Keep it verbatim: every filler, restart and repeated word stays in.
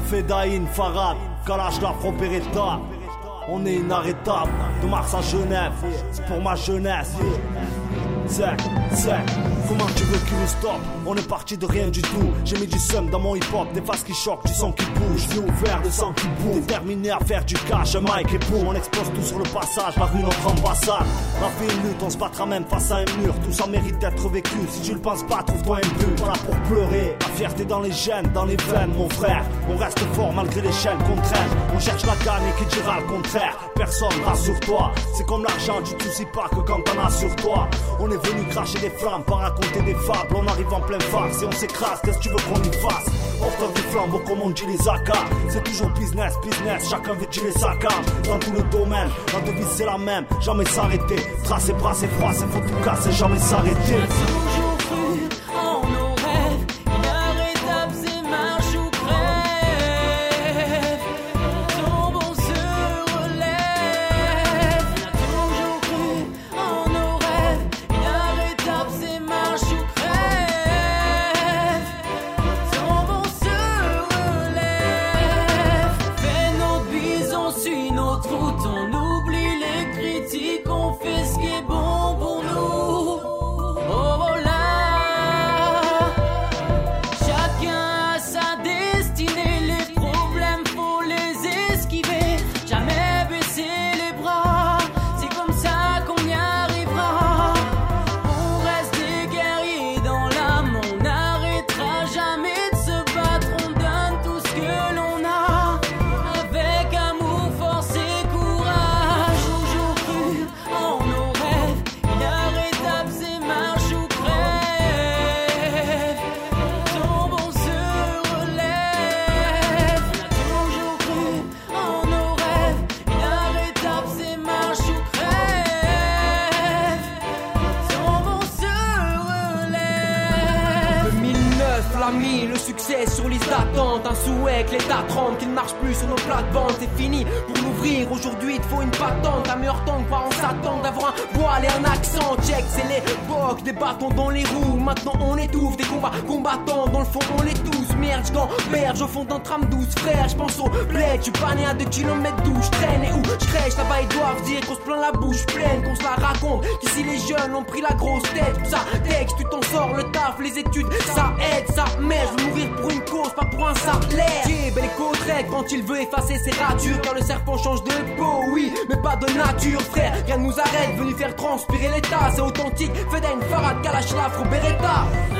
Fedaïn, Farad, Kalash, l'Afro Beretta. On est inarrêtable, de Mars à Genève, c'est pour ma jeunesse. C'est, c'est, comment tu veux qu'il nous stoppe? On est parti de rien du tout. J'ai mis du seum dans mon hip-hop, des faces qui choquent, du sang qui bouge, du ouvert, le sang qui bouge. Déterminé à faire du cash, un mic et boum. On explose tout sur le passage, la rue notre ambassade. La vie une lutte, on se battra même face à un mur. Tout ça mérite d'être vécu, si tu le penses pas, trouve-toi un but. Voilà pour pleurer, la fierté dans les gènes, dans les veines, mon frère. On reste fort malgré les chaînes qu'on traîne. On cherche la gagne et qui dira le contraire. Personne, rassure-toi, c'est comme l'argent, tu te soucies pas que quand t'en as sur toi. On est venu cracher des flammes, pas raconter des fables. On arrive en plein face et on s'écrase, qu'est-ce que tu veux qu'on y fasse? Porteur du flambeau comme on dit les A K. C'est toujours business, business, chacun veut tirer sa carte. Dans tout le domaine, la devise c'est la même, jamais s'arrêter. Tracer, brasser, froid, c'est faut tout casser, jamais s'arrêter. Le succès sur liste d'attente, un souhait que l'état tremble, qu'il ne marche plus sur nos plates-bandes. C'est fini pour l'ouvrir, aujourd'hui il te faut une patente. La meilleure temps que pas on s'attend d'avoir un voile et un accent. Check, c'est l'époque des bâtons dans les roues. Maintenant on étouffe des combats combattants. Dans le fond on les tous, merde j'gamberge au fond d'un tram douce. Frère, j'pense au bled, j'suis pas né à deux kilomètres d'où j'traîne et où j'crèche. Là-bas ils doivent dire qu'on se plaint la bouche pleine, qu'on se la raconte, qu'ici les jeunes ont pris la grosse tête. Ça texte, tu t'en sors, le taf, les études, ça aide, ça mais je veux mourir pour une cause, pas pour un salaire. Qui est bel et côte quand il veut effacer ses ratures. Car le serpent change de peau, oui, mais pas de nature, frère. Rien ne nous arrête, venu faire transpirer l'état. C'est authentique, Fedaïn, Farad, Kalash, l'Afro Beretta.